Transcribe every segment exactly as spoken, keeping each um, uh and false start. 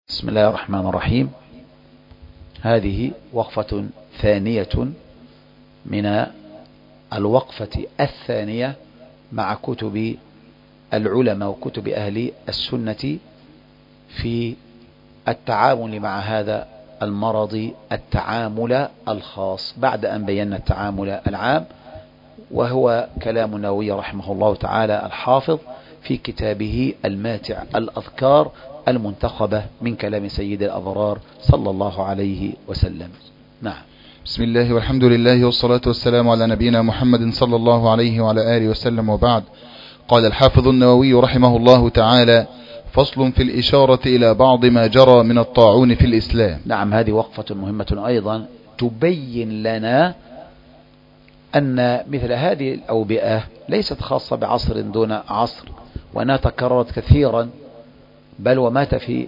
بسم الله الرحمن الرحيم. هذه وقفة ثانية من الوقفة الثانية مع كتب العلماء وكتب أهل السنة في التعامل مع هذا المرض التعامل الخاص، بعد أن بينا التعامل العام، وهو كلام النووي رحمه الله تعالى الحافظ في كتابه الماتع الأذكار المنتخبة من كلام سيد الأبرار صلى الله عليه وسلم. نعم. بسم الله والحمد لله والصلاة والسلام على نبينا محمد صلى الله عليه وعلى آله وسلم، وبعد. قال الحافظ النووي رحمه الله تعالى: فصل في الإشارة إلى بعض ما جرى من الطاعون في الإسلام. نعم، هذه وقفة مهمة أيضا تبين لنا أن مثل هذه الأوبئة ليست خاصة بعصر دون عصر، وأنها تكررت كثيرا، بل ومات في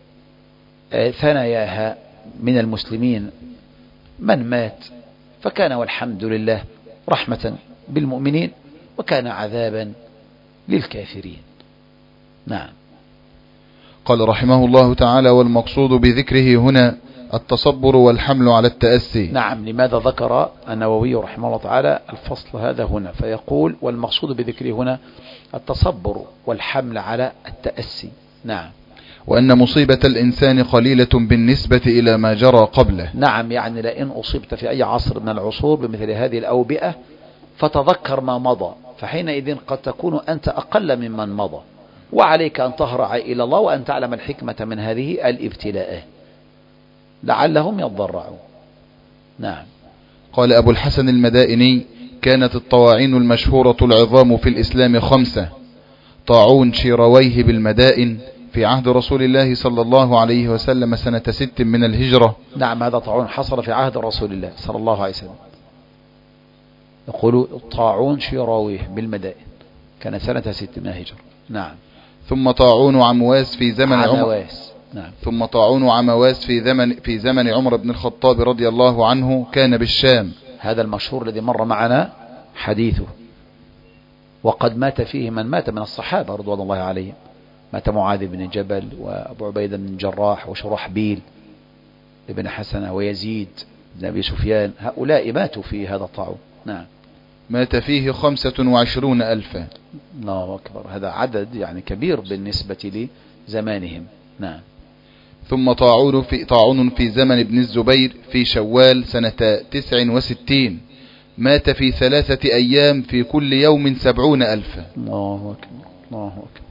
ثناياها من المسلمين من مات، فكان والحمد لله رحمة بالمؤمنين وكان عذابا للكافرين. نعم. قال رحمه الله تعالى: والمقصود بذكره هنا التصبر والحمل على التأسي. نعم. لماذا ذكر النووي رحمه الله تعالى الفصل هذا هنا؟ فيقول: والمقصود بذكره هنا التصبر والحمل على التأسي. نعم. وأن مصيبة الإنسان قليلة بالنسبة إلى ما جرى قبله. نعم، يعني لئن أصبت في أي عصر من العصور بمثل هذه الأوبئة فتذكر ما مضى، فحينئذ قد تكون أنت أقل ممن مضى، وعليك أن تهرع إلى الله وأن تعلم الحكمة من هذه الابتلاءات لعلهم يضرعون. نعم. قال أبو الحسن المدائني: كانت الطواعين المشهورة العظام في الإسلام خمسة: طاعون شيرويه بالمدائن في عهد رسول الله صلى الله عليه وسلم سنة ست من الهجرة. نعم، هذا طاعون حصل في عهد رسول الله صلى الله عليه وسلم. يقول طاعون شيرويه بالمدائن كان سنة ست من الهجرة. نعم. ثم طاعون عمواس في زمن عمر. نعم. ثم طاعون عمواس في زمن في زمن عمر بن الخطاب رضي الله عنه كان بالشام. هذا المشهور الذي مر معنا حديثه، وقد مات فيه من مات من الصحابة رضوان الله عليهم، مات معاذ بن جبل وأبو عبيدة بن الجراح وشرحبيل ابن حسنة ويزيد بن أبي سفيان، هؤلاء ماتوا في هذا الطاعون. نعم. مات فيه خمسة وعشرون ألفا. الله أكبر، هذا عدد يعني كبير بالنسبة لزمانهم. نعم. ثم طاعون في طاعون في زمن ابن الزبير في شوال سنة تسع وستين، مات في ثلاثة أيام في كل يوم سبعون ألفا. الله أكبر، الله أكبر،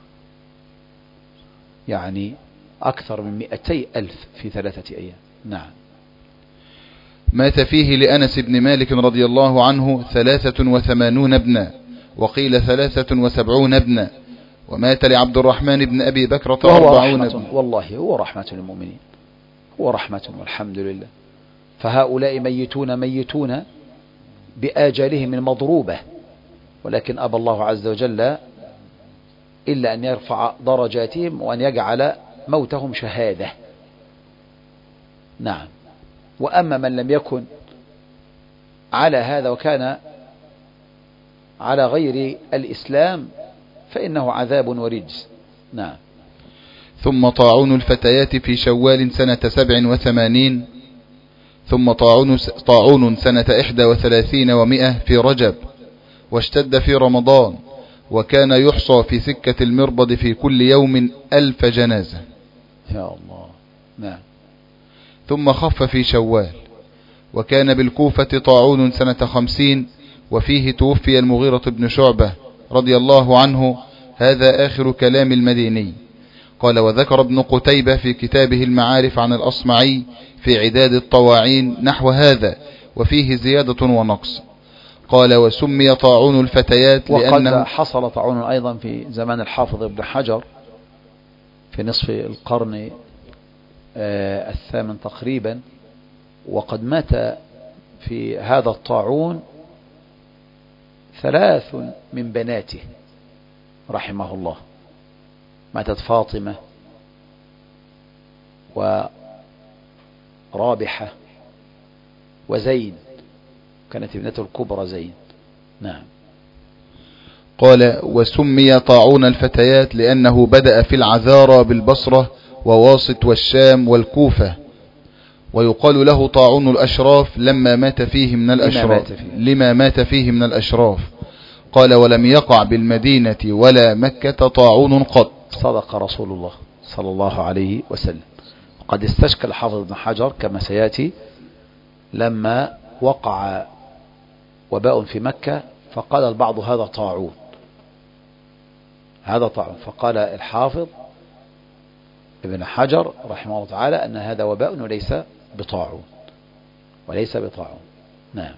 يعني أكثر من مئتي ألف في ثلاثة أيام. نعم. مات فيه لأنس بن مالك رضي الله عنه ثلاثة وثمانون ابنا، وقيل ثلاثة وسبعون ابنا. ومات لعبد الرحمن بن أبي بكرة أربعون ابنا. والله هو رحمة للمؤمنين، هو رحمة والحمد لله. فهؤلاء ميتون ميتون بآجالهم المضروبة، ولكن أبى الله عز وجل إلا أن يرفع درجاتهم وأن يجعل موتهم شهادة. نعم. وأما من لم يكن على هذا وكان على غير الإسلام فإنه عذاب ورجز. نعم. ثم طاعون الفتيات في شوال سنة سبع وثمانين. ثم طاعون, طاعون سنة إحدى وثلاثين ومئة في رجب، واشتد في رمضان، وكان يحصى في سكة المربض في كل يوم ألف جنازة. يا الله. نعم. ثم خف في شوال. وكان بالكوفة طاعون سنة خمسين، وفيه توفي المغيرة بن شعبة رضي الله عنه. هذا آخر كلام المديني. قال: وذكر ابن قتيبة في كتابه المعارف عن الأصمعي في عداد الطواعين نحو هذا، وفيه زيادة ونقص. قال: وسمي طاعون الفتيات لأنه وقد حصل طاعون أيضا في زمان الحافظ ابن حجر في نصف القرن آه الثامن تقريبا، وقد مات في هذا الطاعون ثلاث من بناته رحمه الله. ماتت فاطمة ورابحة وزين، كانت ابنته الكبرى زين. نعم. قال: وسمي طاعون الفتيات لأنه بدأ في العذارى بالبصرة وواسط والشام والكوفة. ويقال له طاعون الأشراف لما مات فيه من الأشراف لما مات فيه من الأشراف. قال ولم يقع بالمدينة ولا مكة طاعون قط. صدق رسول الله صلى الله عليه وسلم. قد استشكل حافظ ابن حجر كما سيأتي لما وقع وباء في مكة فقال البعض هذا طاعون هذا طاعون فقال الحافظ ابن حجر رحمه الله تعالى أن هذا وباء وليس بطاعون وليس بطاعون. نعم.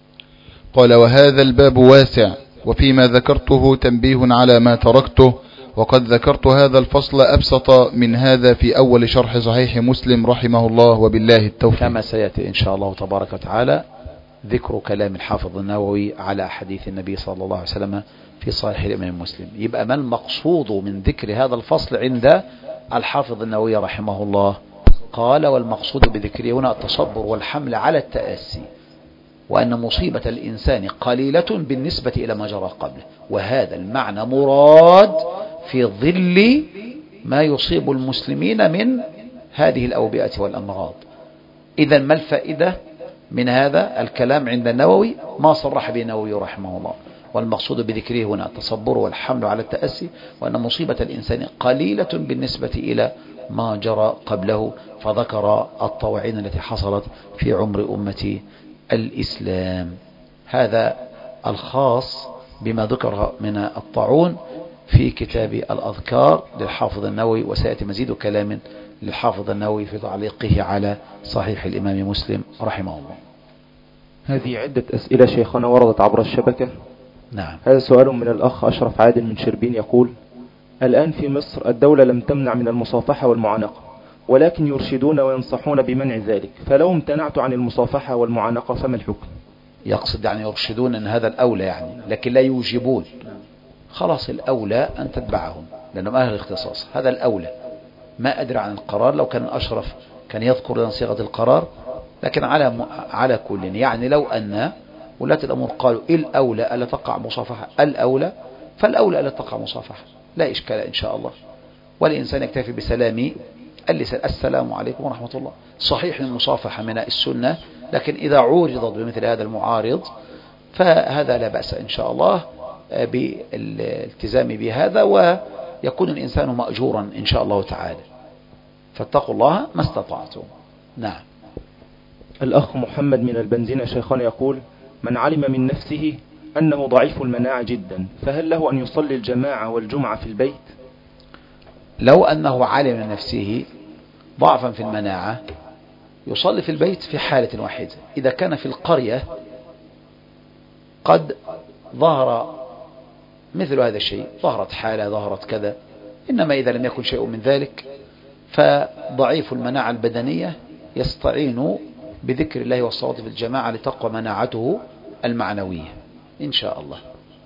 قال وهذا الباب واسع وفيما ذكرته تنبيه على ما تركته وقد ذكرت هذا الفصل أبسط من هذا في أول شرح صحيح مسلم رحمه الله وبالله التوفيق. كما سيأتي إن شاء الله تبارك وتعالى ذكر كلام الحافظ النووي على حديث النبي صلى الله عليه وسلم في صحيح الإمام مسلم. يبقى ما المقصود من ذكر هذا الفصل عند الحافظ النووي رحمه الله؟ قال والمقصود بذكره هنا التصبر والحمل على التأسي وأن مصيبة الإنسان قليلة بالنسبة إلى ما جرى قبله وهذا المعنى مراد في ظل ما يصيب المسلمين من هذه الأوبئة والأمراض. إذا ما الفائدة من هذا الكلام عند النووي؟ ما صرح به النووي رحمه الله. والمقصود بذكره هنا التصبر والحمل على التأسي وأن مصيبة الإنسان قليلة بالنسبة إلى ما جرى قبله فذكر الطواعين التي حصلت في عمر أمة الإسلام. هذا الخاص بما ذكر من الطاعون في كتاب الأذكار للحافظ النووي وسيأتي مزيد كلام للحافظ النووي في تعليقه على صحيح الإمام مسلم رحمه الله. هذه عدة أسئلة شيخنا وردت عبر الشبكة. نعم. هذا سؤال من الأخ أشرف عادل من شربين يقول الآن في مصر الدولة لم تمنع من المصافحة والمعانقة ولكن يرشدون وينصحون بمنع ذلك فلو امتنعت عن المصافحة والمعانقة فما الحكم؟ يقصد يعني يرشدون أن هذا الأولى يعني لكن لا يوجبون. خلاص الأولى أن تتبعهم لأنهم أهل الاختصاص هذا الأولى. ما أدري عن القرار لو كان أشرف كان يذكر لنا صيغة القرار لكن على م... على كل يعني لو أن ولاة الأمور قالوا إيه الأولى ألا تقع مصافحة الأولى فالأولى ألا تقع مصافحة لا إشكال إن شاء الله. والإنسان يكتفي بسلامي اللسان السلام عليكم ورحمة الله. صحيح المصافحة من السنة لكن إذا عورضت بمثل هذا المعارض فهذا لا بأس إن شاء الله بالالتزام بهذا ويكون الإنسان مأجورا إن شاء الله تعالى. فاتقوا الله ما استطعتم. نعم. الأخ محمد من البنزينة شيخان يقول من علم من نفسه أنه ضعيف المناعة جدا فهل له أن يصلي الجماعة والجمعة في البيت؟ لو أنه علم من نفسه ضعفا في المناعة يصلي في البيت في حالة واحدة إذا كان في القرية قد ظهر مثل هذا الشيء ظهرت حالة ظهرت كذا. إنما إذا لم يكن شيء من ذلك فضعيف المناعة البدنية يستعين بذكر الله والصلاة في الجماعة لتقوى مناعته المعنوية إن شاء الله.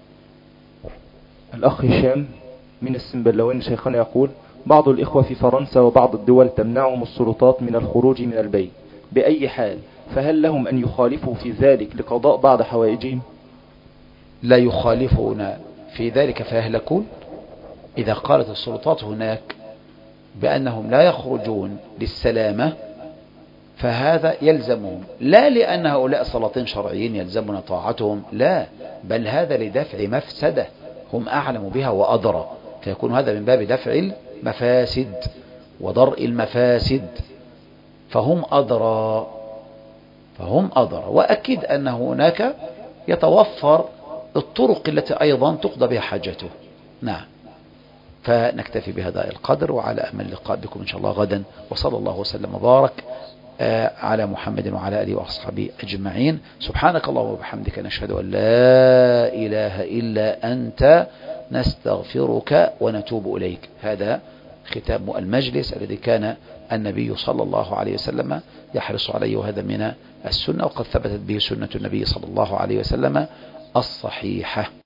الأخ هشام من السنبلاوين شيخنا يقول بعض الإخوة في فرنسا وبعض الدول تمنعهم السلطات من الخروج من البيت بأي حال فهل لهم أن يخالفوا في ذلك لقضاء بعض حوائجهم؟ لا يخالفون في ذلك فيهلكون. إذا قالت السلطات هناك بأنهم لا يخرجون للسلامة فهذا يلزمهم لا لأن هؤلاء سلاطين شرعيين يلزمنا طاعتهم لا بل هذا لدفع مفسدة هم أعلم بها وأدرى فيكون هذا من باب دفع المفاسد ودرء المفاسد فهم أدرى فهم أدرى. وأكيد أن هناك يتوفر الطرق التي أيضا تقضى بها حاجته. نعم. فنكتفي بهذا القدر وعلى أمل اللقاء بكم إن شاء الله غدا وصلى الله وسلم وبارك على محمد وعلى آله وأصحابه أجمعين. سبحانك اللهم وبحمدك نشهد أن لا إله إلا أنت نستغفرك ونتوب إليك. هذا ختام المجلس الذي كان النبي صلى الله عليه وسلم يحرص عليه وهذا من السنة وقد ثبتت به سنة النبي صلى الله عليه وسلم الصحيحة.